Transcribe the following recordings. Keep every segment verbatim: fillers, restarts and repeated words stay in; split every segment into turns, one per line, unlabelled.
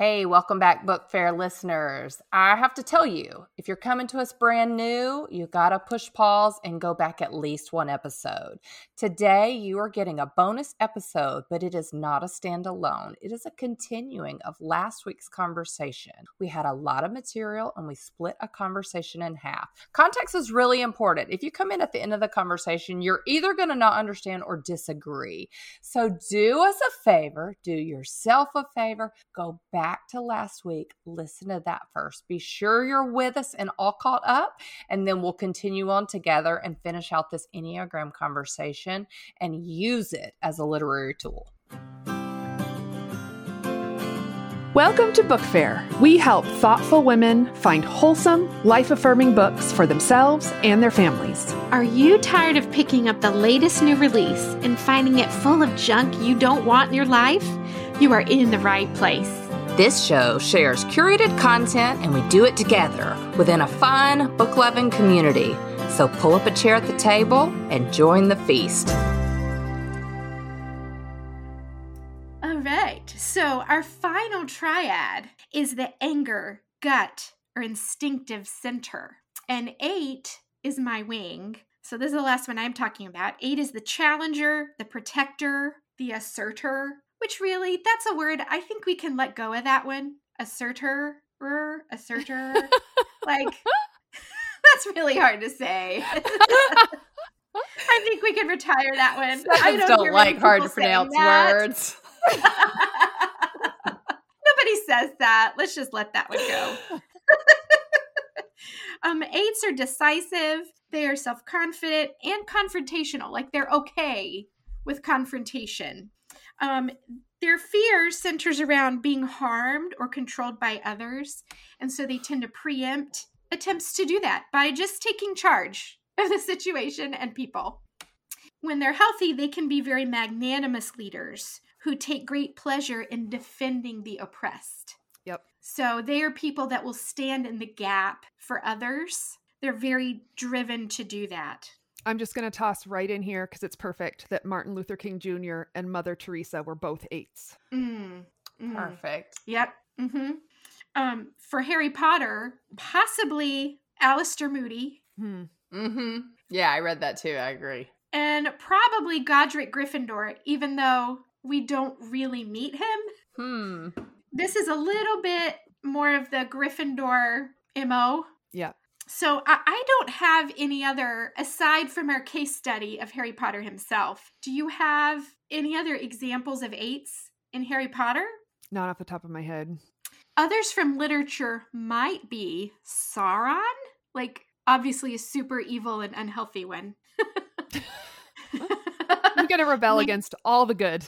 Hey, welcome back, Book Fair listeners. I have to tell you, if you're coming to us brand new, you gotta push pause and go back at least one episode. Today, you are getting a bonus episode, but it is not a standalone. It is a continuing of last week's conversation. We had a lot of material and we split a conversation in half. Context is really important. If you come in at the end of the conversation, you're either gonna not understand or disagree. So do us a favor, do yourself a favor, go back to last week, listen to that first. Be sure you're with us and all caught up, and then we'll continue on together and finish out this Enneagram conversation and use it as a literary tool.
Welcome to Book Fair. We help thoughtful women find wholesome, life-affirming books for themselves and their families.
Are you tired of picking up the latest new release and finding it full of junk you don't want in your life? You are in the right place.
This show shares curated content, and we do it together within a fun, book-loving community. So pull up a chair at the table and join the feast.
All right, so our final triad is the anger, gut, or instinctive center. And eight is my wing. So this is the last one I'm talking about. Eight is the challenger, the protector, the asserter. Which really, that's a word. I think we can let go of that one. Asserter, asserter. Like, that's really hard to say. I think we can retire that one.
Some
I don't,
don't like hard to pronounce
that.
words.
Nobody says that. Let's just let that one go. um, eights are decisive. They are self-confident and confrontational. Like, they're okay with confrontation. Um, their fear centers around being harmed or controlled by others. And so they tend to preempt attempts to do that by just taking charge of the situation and people. When they're healthy, they can be very magnanimous leaders who take great pleasure in defending the oppressed.
Yep.
So they are people that will stand in the gap for others. They're very driven to do that.
I'm just going to toss right in here because it's perfect that Martin Luther King Junior and Mother Teresa were both eights.
Mm, mm.
Perfect.
Yep. Mm-hmm. Um, for Harry Potter, possibly Alistair Moody.
Hmm.
Mm-hmm. Yeah, I read that too. I agree.
And probably Godric Gryffindor, even though we don't really meet him.
Hmm.
This is a little bit more of the Gryffindor M O.
Yeah.
So I, I don't have any other, aside from our case study of Harry Potter himself. Do you have any other examples of eights in Harry Potter?
Not off the top of my head.
Others from literature might be Sauron, like obviously a super evil and unhealthy one.
I'm going to rebel against all the good.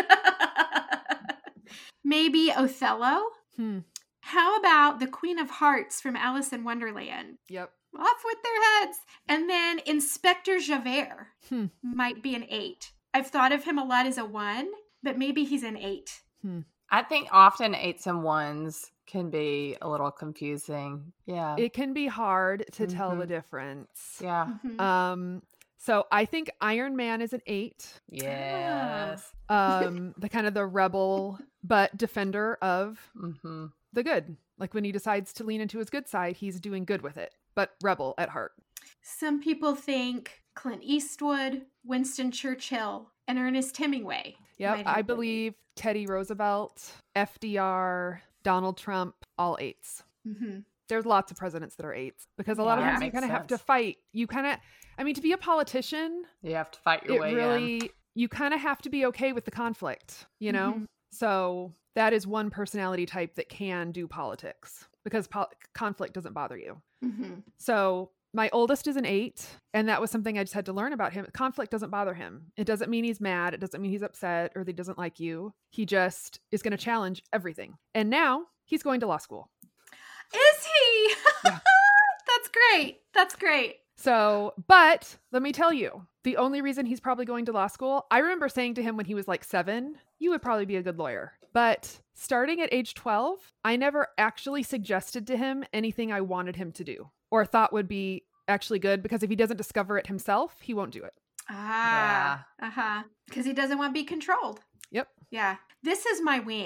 Maybe Othello.
Hmm.
How about the Queen of Hearts from Alice in Wonderland?
Yep.
Off with their heads. And then Inspector Javert
Hmm.
might be an eight. I've thought of him a lot as a one, but maybe he's an eight.
Hmm.
I think often eights and ones can be a little confusing. Yeah.
It can be hard to
Mm-hmm.
tell the difference.
Yeah.
Mm-hmm.
Um. So I think Iron Man is an eight.
Yes.
Um. the kind of the rebel but defender of
Mm-hmm.
the good. Like when he decides to lean into his good side, he's doing good with it, but rebel at heart.
Some people think Clint Eastwood, Winston Churchill, and Ernest Hemingway.
Yep.
might
I
have been
believe Teddy Roosevelt, F D R, Donald Trump, all eights.
Mm-hmm.
There's lots of presidents that are eights because a lot
Yeah,
of times you
makes
kind of have to
sense.
fight. You kind of, I mean, to be a politician,
You have to fight your
it
way
really,
in.
you kind of have to be okay with the conflict, you know?
Mhm.
So that is one personality type that can do politics because po- conflict doesn't bother you.
Mm-hmm.
So my oldest is an eight, and that was something I just had to learn about him. Conflict doesn't bother him. It doesn't mean he's mad. It doesn't mean he's upset or that he doesn't like you. He just is going to challenge everything. And now he's going to law school.
Is he?
Yeah.
That's great. That's great.
So, but let me tell you, the only reason he's probably going to law school, I remember saying to him when he was like seven, you would probably be a good lawyer. But starting at age twelve, I never actually suggested to him anything I wanted him to do or thought would be actually good, because if he doesn't discover it himself, he won't do it.
Ah, uh-huh. Because he doesn't want to be controlled.
Yep.
Yeah. This is my wing.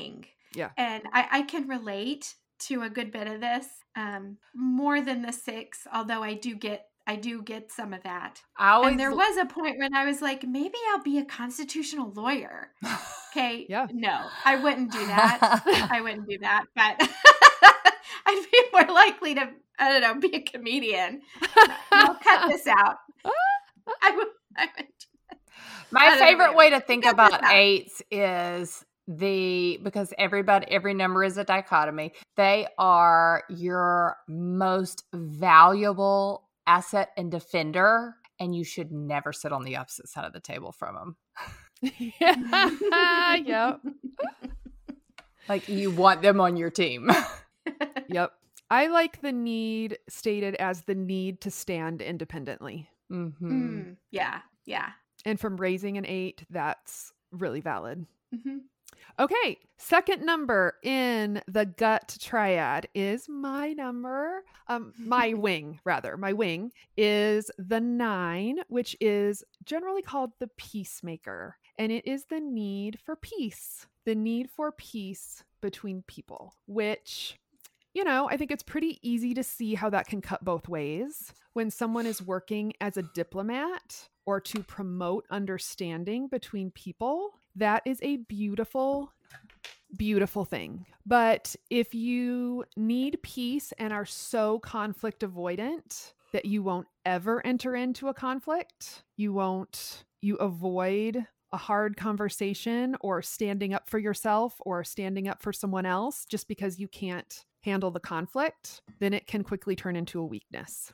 Yeah.
And I, I can relate to a good bit of this, um, more than the six, although I do get I do get some of that.
I always
And there was a point when I was like, maybe I'll be a constitutional lawyer. Okay.
Yeah.
No, I wouldn't do that. I wouldn't do that. But I'd be more likely to, I don't know, be a comedian. I'll cut this out. I would, I would do that.
My favorite
know.
way to think
Cut
about
this out.
eights is the, because everybody, every number is a dichotomy. They are your most valuable asset and defender, and you should never sit on the opposite side of the table from them.
yeah. Yep.
Like you want them on your team.
Yep. I like the need stated as the need to stand independently.
Mm-hmm.
Mm, yeah. Yeah.
And from raising an eight, that's really valid.
Mm-hmm.
Okay. Second number in the gut triad is my number. Um, my wing, rather. My wing is the nine, which is generally called the peacemaker. And it is the need for peace, the need for peace between people, which, you know, I think it's pretty easy to see how that can cut both ways. When someone is working as a diplomat or to promote understanding between people, that is a beautiful, beautiful thing. But if you need peace and are so conflict avoidant that you won't ever enter into a conflict, you won't, you avoid a hard conversation or standing up for yourself or standing up for someone else just because you can't handle the conflict, then it can quickly turn into a weakness.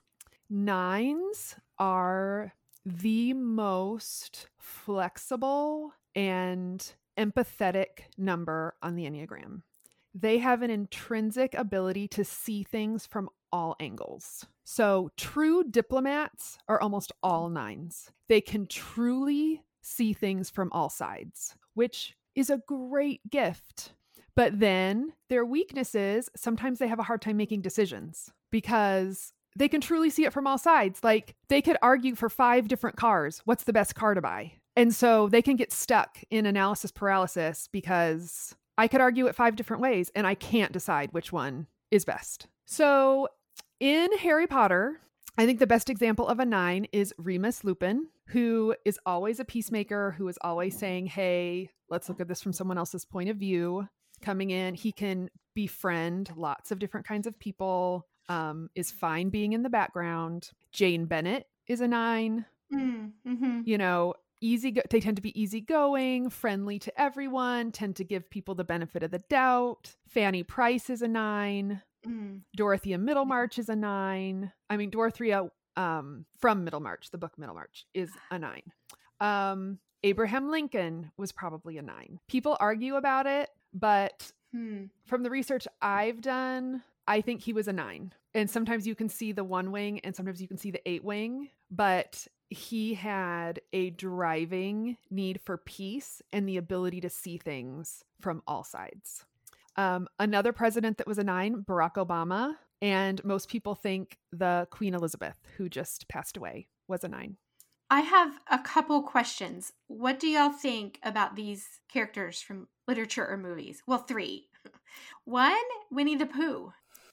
Nines are the most flexible and empathetic number on the Enneagram. They have an intrinsic ability to see things from all angles. So true diplomats are almost all nines. They can truly see things from all sides, which is a great gift. But then their weaknesses, sometimes they have a hard time making decisions because they can truly see it from all sides. Like they could argue for five different cars. What's the best car to buy? And so they can get stuck in analysis paralysis because I could argue it five different ways and I can't decide which one is best. So in Harry Potter, I think the best example of a nine is Remus Lupin, who is always a peacemaker, who is always saying, hey, let's look at this from someone else's point of view. Coming in, he can befriend lots of different kinds of people, um, is fine being in the background. Jane Bennett is a nine.
Mm-hmm.
You know, easy. Go- they tend to be easygoing, friendly to everyone, tend to give people the benefit of the doubt. Fanny Price is a nine.
Mm.
Dorothea Middlemarch is a nine. I mean, Dorothea um, from Middlemarch, the book Middlemarch, is a nine. Um, Abraham Lincoln was probably a nine. People argue about it, but
Hmm.
from the research I've done, I think he was a nine. And sometimes you can see the one wing and sometimes you can see the eight wing, but he had a driving need for peace and the ability to see things from all sides. Um, another president that was a nine, Barack Obama, and most people think the Queen Elizabeth, who just passed away, was a nine.
I have a couple questions. What do y'all think about these characters from literature or movies? Well, three. One, Winnie the Pooh.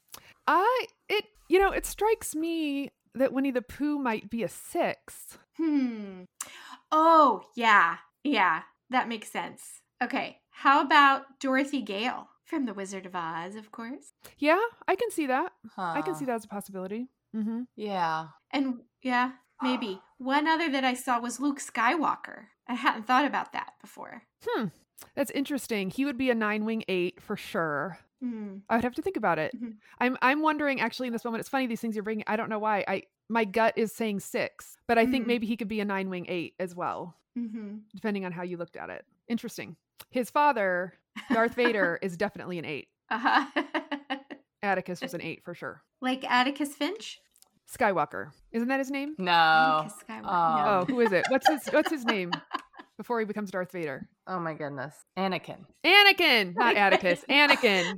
I, it, you know, it strikes me that Winnie the Pooh might be a six.
Hmm. Oh, yeah. Yeah, that makes sense. Okay. How about Dorothy Gale from The Wizard of Oz, of course?
Yeah, I can see that.
Huh.
I can see that as a possibility. Mm-hmm.
Yeah.
And yeah, maybe. One other that I saw was Luke Skywalker. I hadn't thought about that before.
Hmm. That's interesting. He would be a nine wing eight for sure.
Hmm.
I would have to think about it.
Mm-hmm.
I'm I'm wondering actually in this moment. It's funny these things you're bringing. I don't know why. I my gut is saying six, but I think
Mm-hmm.
maybe he could be a nine wing eight as well,
Mm-hmm.
depending on how you looked at it. Interesting. His father, Darth Vader, is definitely an eight.
Uh-huh.
Atticus was an eight for sure.
Like Atticus Finch?
Skywalker, isn't that his name?
No.
Atticus Skywalker.
Oh.
Oh, who is it? What's his What's his name before he becomes Darth Vader?
Oh my goodness. Anakin.
Anakin, not Atticus. Anakin.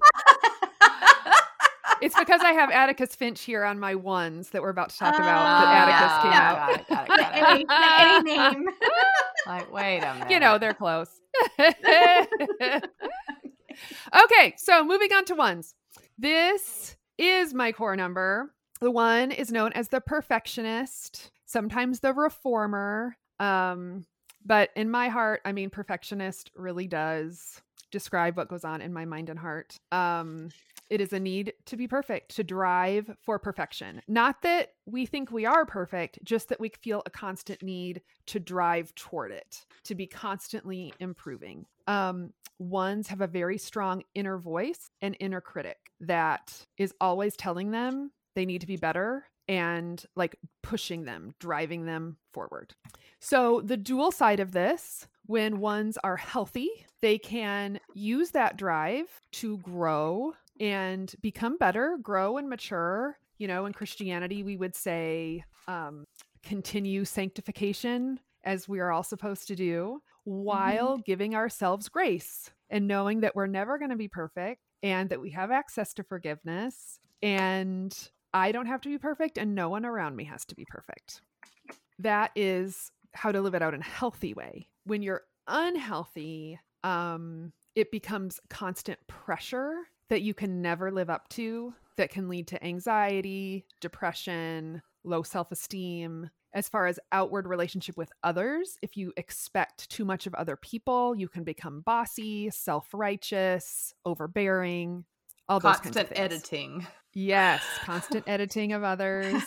It's because I have Atticus Finch here on my ones that we're about to talk about. That
Oh,
Atticus came
yeah.
out.
Got it, got it,
The
got
A,
it.
the A name.
Like, wait a minute.
You know, they're close. Okay, so moving on to ones. This is my core number. The one is known as the perfectionist, sometimes the reformer. Um, but in my heart, I mean, perfectionist really does describe what goes on in my mind and heart. Um, it is a need to be perfect, to drive for perfection. Not that we think we are perfect, just that we feel a constant need to drive toward it, to be constantly improving. Um, ones have a very strong inner voice and inner critic that is always telling them they need to be better and like pushing them, driving them forward. So the dual side of this, when ones are healthy, they can use that drive to grow and become better, grow and mature. You know, in Christianity, we would say um, continue sanctification, as we are all supposed to do, while mm-hmm. giving ourselves grace and knowing that we're never going to be perfect and that we have access to forgiveness, and I don't have to be perfect and no one around me has to be perfect. That is how to live it out in a healthy way. When you're unhealthy, um, it becomes constant pressure that you can never live up to, that can lead to anxiety, depression, low self-esteem. As far as outward relationship with others, if you expect too much of other people, you can become bossy, self-righteous, overbearing, all those
constant
kinds of things.
Editing.
Yes, constant editing of others,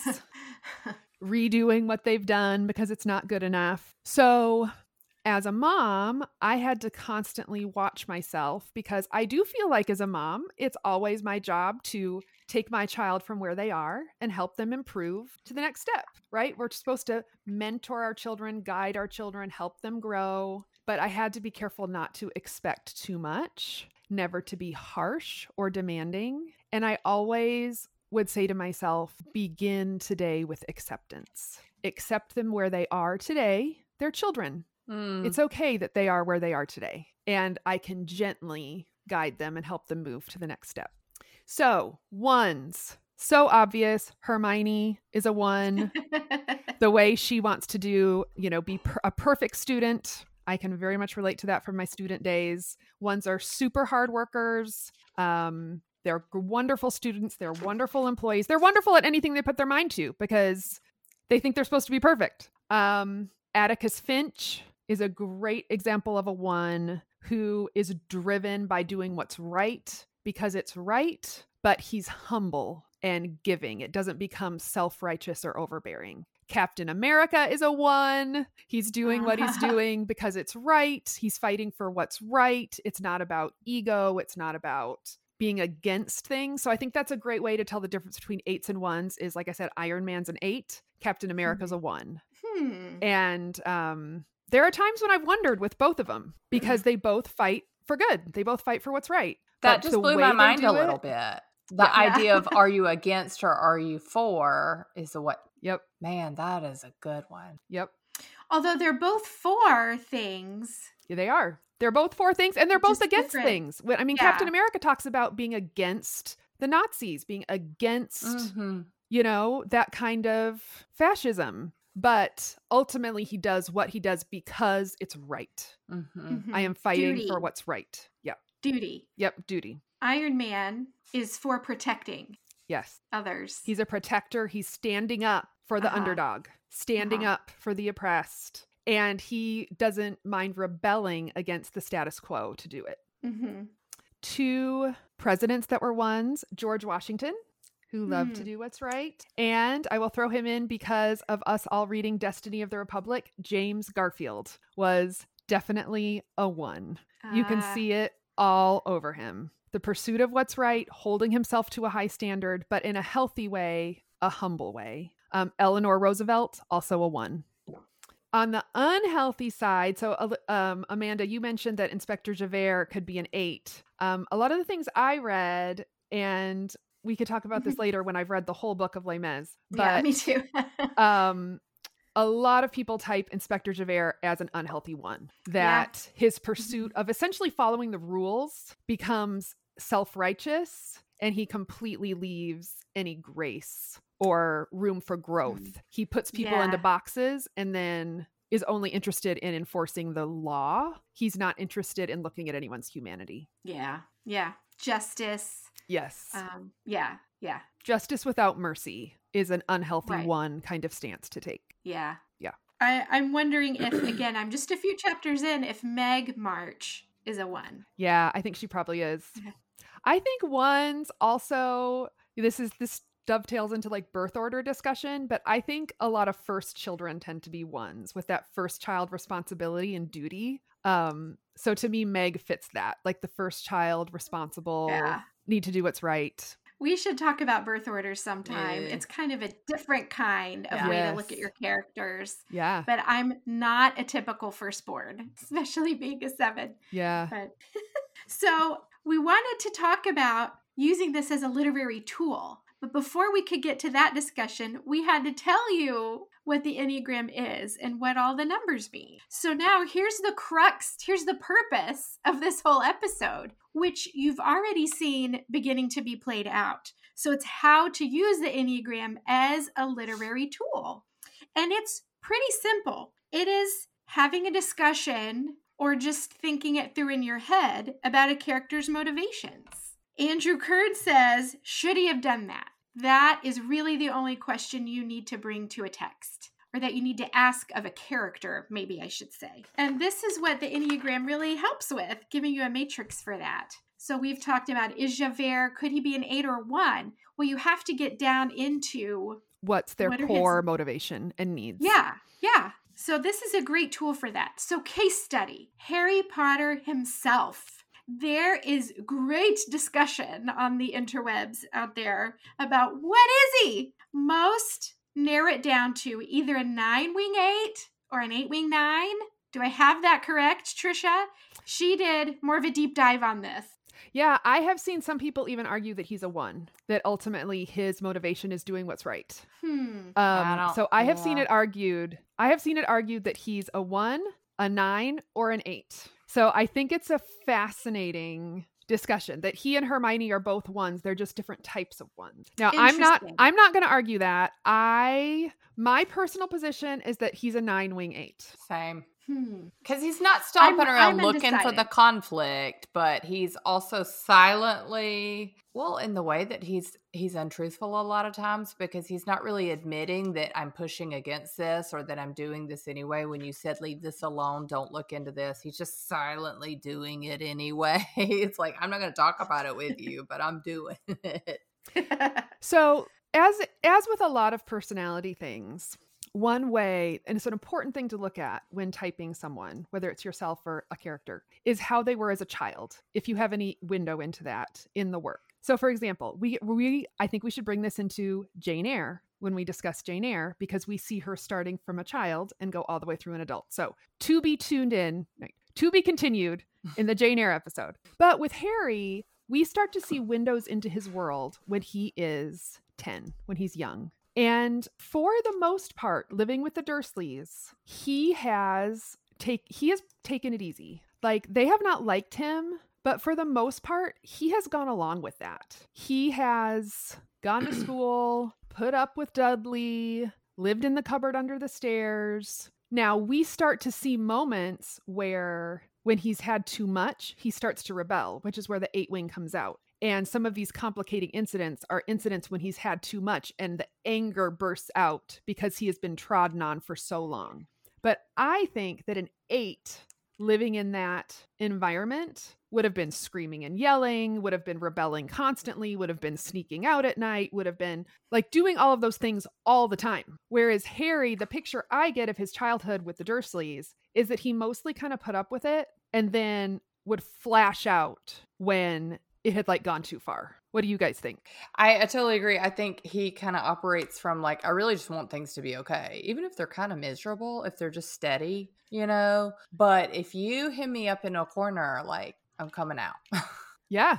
redoing what they've done because it's not good enough. So as a mom, I had to constantly watch myself because I do feel like as a mom, it's always my job to take my child from where they are and help them improve to the next step, right? We're supposed to mentor our children, guide our children, help them grow. But I had to be careful not to expect too much, never to be harsh or demanding. And I always would say to myself, begin today with acceptance. Accept them where they are today. They're children. Mm. It's okay that they are where they are today. And I can gently guide them and help them move to the next step. So ones, so obvious. Hermione is a one. The way she wants to do, you know, be per- a perfect student. I can very much relate to that from my student days. Ones are super hard workers. Um, they're wonderful students. They're wonderful employees. They're wonderful at anything they put their mind to because they think they're supposed to be perfect. Um, Atticus Finch is a great example of a one who is driven by doing what's right because it's right, but he's humble and giving. It doesn't become self-righteous or overbearing. Captain America is a one. He's doing what he's doing because it's right. He's fighting for what's right. It's not about ego. It's not about being against things. So I think that's a great way to tell the difference between eights and ones is, like I said, Iron Man's an eight. Captain America's a one. Hmm. And um, there are times when I've wondered with both of them because they both fight for good. They both fight for what's right.
That just blew my mind a little bit. The yeah. idea of are you against or are you for is a what?
Yep.
Man, that is a good one.
Yep.
Although they're both for things.
Yeah, they are. They're both for things and they're both against
different.
things. I mean, yeah. Captain America talks about being against the Nazis, being against, mm-hmm. you know, that kind of fascism. But ultimately, he does what he does because it's right. Mm-hmm. Mm-hmm. I am fighting duty. for what's right. Yep.
Duty.
Yep. Duty.
Iron Man is for protecting.
Yes.
Others.
He's a protector. He's standing up for the uh-huh. underdog, standing uh-huh. up for the oppressed. And he doesn't mind rebelling against the status quo to do it. Mm-hmm. Two presidents that were ones, George Washington, who loved mm. to do what's right. And I will throw him in because of us all reading Destiny of the Republic. James Garfield was definitely a one. Uh. You can see it all over him. The pursuit of what's right, holding himself to a high standard, but in a healthy way, a humble way. Um, Eleanor Roosevelt, also a one. On the unhealthy side, so um, Amanda, you mentioned that Inspector Javert could be an eight. Um, a lot of the things I read, and we could talk about this later when I've read the whole book of Les Mis. But,
yeah, me too.
um, a lot of people type Inspector Javert as an unhealthy one, that yeah. his pursuit of essentially following the rules becomes self-righteous and he completely leaves any grace or room for growth. He puts people yeah. into boxes and then is only interested in enforcing the law. He's not interested in looking at anyone's humanity.
Yeah. Yeah. Justice.
Yes.
Um, yeah. Yeah.
Justice without mercy is an unhealthy
Right.
one kind of stance to take.
Yeah.
Yeah.
I, I'm wondering if, again, I'm just a few chapters in, if Meg March is a one.
Yeah, I think she probably is.
Okay.
I think ones also, this is this dovetails into like birth order discussion, but I think a lot of first children tend to be ones with that first child responsibility and duty. Um, so to me, Meg fits that, like the first child responsible,
Yeah.
need to do what's right.
We should talk about birth orders sometime.
Yeah.
It's kind of a different kind of
Yeah.
way
Yes.
to look at your characters.
Yeah.
But I'm not a typical firstborn, especially being a seven.
Yeah.
But so we wanted to talk about using this as a literary tool. But before we could get to that discussion, we had to tell you what the Enneagram is and what all the numbers mean. So now here's the crux, here's the purpose of this whole episode, which you've already seen beginning to be played out. So it's how to use the Enneagram as a literary tool. And it's pretty simple. It is having a discussion or just thinking it through in your head about a character's motivations. Andrew Curd says, should he have done that? That is really the only question you need to bring to a text, or that you need to ask of a character, maybe I should say. And this is what the Enneagram really helps with, giving you a matrix for that. So we've talked about, is Javert, could he be an eight or one? Well, you have to get down into
What's their
what are
core
his-
motivation and needs?
Yeah, yeah. So this is a great tool for that. So case study, Harry Potter himself. There is great discussion on the interwebs out there about what is he? Most narrow it down to either a nine wing eight or an eight wing nine. Do I have that correct, Trisha? She did more of a deep dive on this.
Yeah, I have seen some people even argue that he's a one, that ultimately his motivation is doing what's right.
Hmm.
Um,
I don't-
so I have seen
yeah.
it argued. I have seen it argued that he's a one, a nine, or an eight. So I think it's a fascinating discussion that he and Hermione are both ones. They're just different types of ones. Now, I'm not
Interesting.
I'm not going to argue that. I my personal position is that he's a nine wing eight.
Same.
Hmm.
Because he's not stomping
I'm-
around
I'm
looking for the
undecided.
conflict, but he's also silently, well, in the way that he's he's untruthful a lot of times, because he's not really admitting that I'm pushing against this or that I'm doing this anyway. When you said leave this alone, don't look into this, he's just silently doing it anyway. It's like, I'm not going to talk about it with you, but I'm doing it.
So, as as with a lot of personality things, one way, and it's an important thing to look at when typing someone, whether it's yourself or a character, is how they were as a child, if you have any window into that in the work. So for example, we we I think we should bring this into Jane Eyre when we discuss Jane Eyre, because we see her starting from a child and go all the way through an adult. So to be tuned in, to be continued in the Jane Eyre episode. But with Harry, we start to see windows into his world when he is ten, when he's young. And for the most part, living with the Dursleys, he has take he has taken it easy. Like, they have not liked him, but for the most part, he has gone along with that. He has gone to school, put up with Dudley, lived in the cupboard under the stairs. Now we start to see moments where when he's had too much, he starts to rebel, which is where the eight wing comes out. And some of these complicating incidents are incidents when he's had too much and the anger bursts out because he has been trodden on for so long. But I think that an eight living in that environment would have been screaming and yelling, would have been rebelling constantly, would have been sneaking out at night, would have been like doing all of those things all the time. Whereas Harry, the picture I get of his childhood with the Dursleys is that he mostly kind of put up with it and then would flash out when it had like gone too far. What do you guys think?
I, I totally agree. I think he kind of operates from like, I really just want things to be okay. Even if they're kind of miserable, if they're just steady, you know? But if you hit me up in a corner, like, I'm coming out.
Yeah.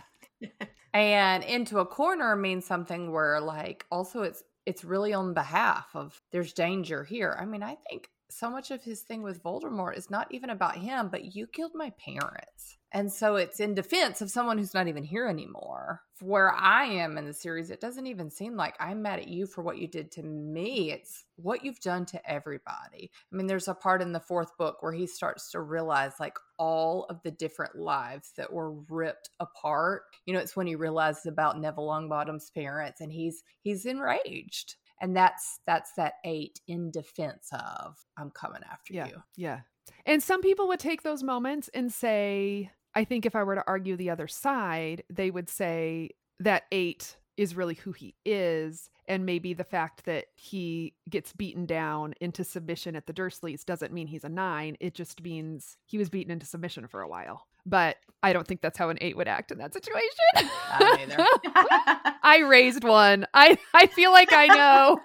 And into a corner means something where like, also it's, it's really on behalf of there's danger here. I mean, I think so much of his thing with Voldemort is not even about him, but you killed my parents. And so it's in defense of someone who's not even here anymore. Where I am in the series, it doesn't even seem like I'm mad at you for what you did to me. It's what you've done to everybody. I mean, there's a part in the fourth book where he starts to realize like all of the different lives that were ripped apart. You know, it's when he realizes about Neville Longbottom's parents, and he's he's enraged. And that's that's that eight in defense of, I'm coming after
yeah,
you.
Yeah. And some people would take those moments and say, I think if I were to argue the other side, they would say that eight is really who he is. And maybe the fact that he gets beaten down into submission at the Dursleys doesn't mean he's a nine. It just means he was beaten into submission for a while. But I don't think that's how an eight would act in that situation.
I don't either.
I raised one. I, I feel like I know.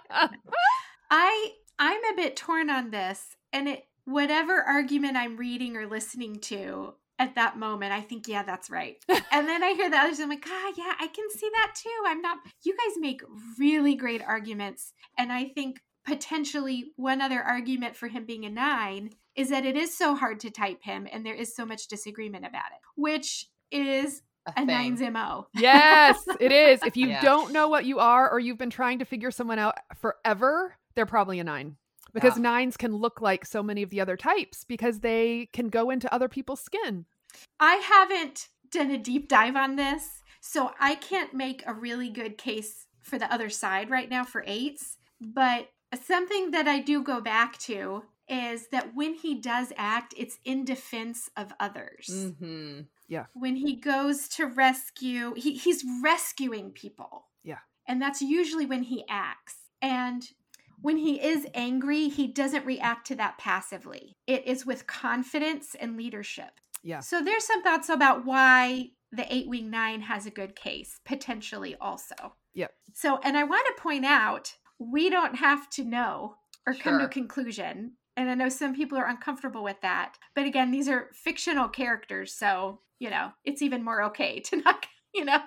I I'm a bit torn on this, and it whatever argument I'm reading or listening to at that moment, I think, yeah, that's right. And then I hear the others, I'm like, ah, yeah, I can see that too. I'm not, you guys make really great arguments. And I think potentially one other argument for him being a nine is that it is so hard to type him and there is so much disagreement about it, which is a, a nine's M O.
Yes, it is. If you
yeah.
don't know what you are, or you've been trying to figure someone out forever, they're probably a nine. Because yeah. nines can look like so many of the other types because they can go into other people's skin.
I haven't done a deep dive on this, so I can't make a really good case for the other side right now for eights. But something that I do go back to is that when he does act, it's in defense of others.
Mm-hmm.
Yeah.
When he goes to rescue, he, he's rescuing people.
Yeah.
And that's usually when he acts. And when he is angry, he doesn't react to that passively. It is with confidence and leadership.
Yeah.
So there's some thoughts about why the eight-wing nine has a good case, potentially also.
Yep.
So, and I want to point out, we don't have to know or
Sure.
come to a conclusion. And I know some people are uncomfortable with that. But again, these are fictional characters. So, you know, it's even more okay to not, you know,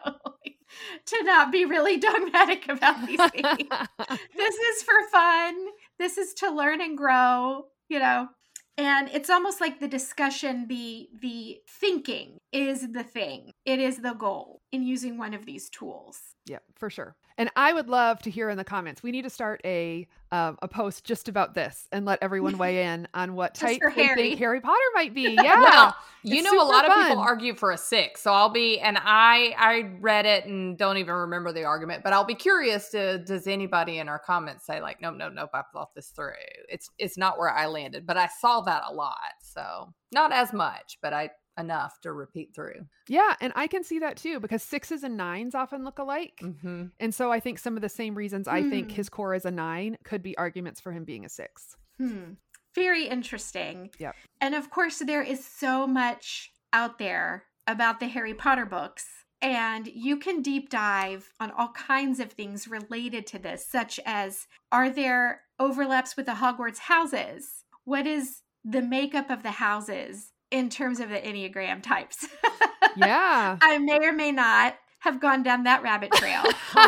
to not be really dogmatic about these things. This is for fun. This is to learn and grow, you know. And it's almost like the discussion, the the thinking is the thing. It is the goal in using one of these tools.
Yeah, for sure. And I would love to hear in the comments. We need to start a um, a post just about this and let everyone weigh in on what
Just
type
for
they
Harry.
think Harry Potter might be. Yeah.
Well, you
It's
know, a
super
lot of
fun.
people argue for a six. So I'll be, and I I read it and don't even remember the argument, but I'll be curious to, does anybody in our comments say like, nope, nope, nope, I thought this through. It's, it's not where I landed, but I saw that a lot. So not as much, but I, enough to repeat through.
Yeah, and I can see that too because sixes and nines often look alike.
Mm-hmm.
And so I think some of the same reasons I think
Hmm.
his core is a nine could be arguments for him being a six.
Hmm. Very interesting.
Yep.
And of course, there is so much out there about the Harry Potter books. And you can deep dive on all kinds of things related to this, such as, are there overlaps with the Hogwarts houses? What is the makeup of the houses in terms of the Enneagram types?
Yeah.
I may or may not have gone down that rabbit trail.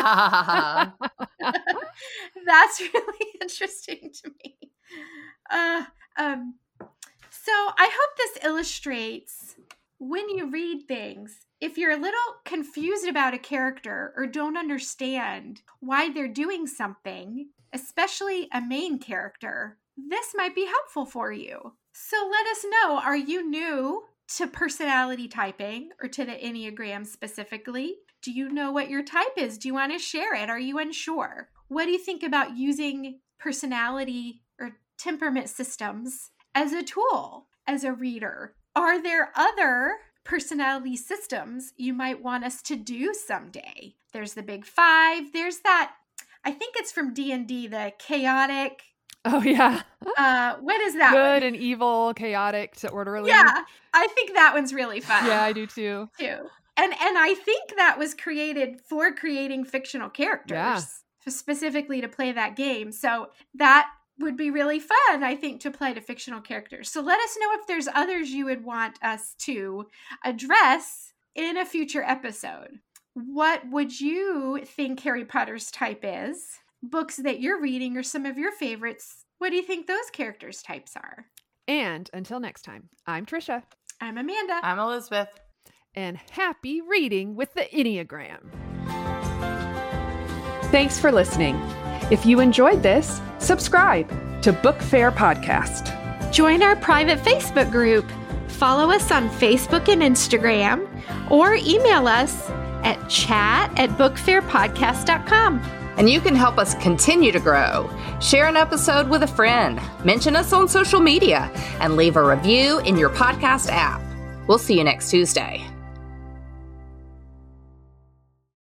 That's really interesting to me. Uh, um, so I hope this illustrates when you read things, if you're a little confused about a character or don't understand why they're doing something, especially a main character, this might be helpful for you. So let us know, are you new to personality typing or to the Enneagram specifically? Do you know what your type is? Do you want to share it? Are you unsure? What do you think about using personality or temperament systems as a tool, as a reader? Are there other personality systems you might want us to do someday? There's the big five. There's that, I think it's from D and D, the chaotic.
Oh, yeah.
Uh, what is that
Good
one?
and evil, chaotic to orderly.
Yeah, I think that one's really fun.
Yeah, I do too.
too. And and I think that was created for creating fictional characters,
Yeah.
specifically to play that game. So that would be really fun, I think, to play to fictional characters. So let us know if there's others you would want us to address in a future episode. What would you think Harry Potter's type is? Books that you're reading or some of your favorites. What what do you think those characters' types are?
And until next time, I'm Trisha.
I'm Amanda.
I'm Elizabeth.
And happy reading with the Enneagram. Thanks for listening. If you enjoyed this, subscribe to Book Fair Podcast.
Join our private Facebook group. Follow us on Facebook and Instagram, or email us at chat at bookfairpodcast dot com.
And you can help us continue to grow. Share an episode with a friend, mention us on social media, and leave a review in your podcast app. We'll see you next Tuesday.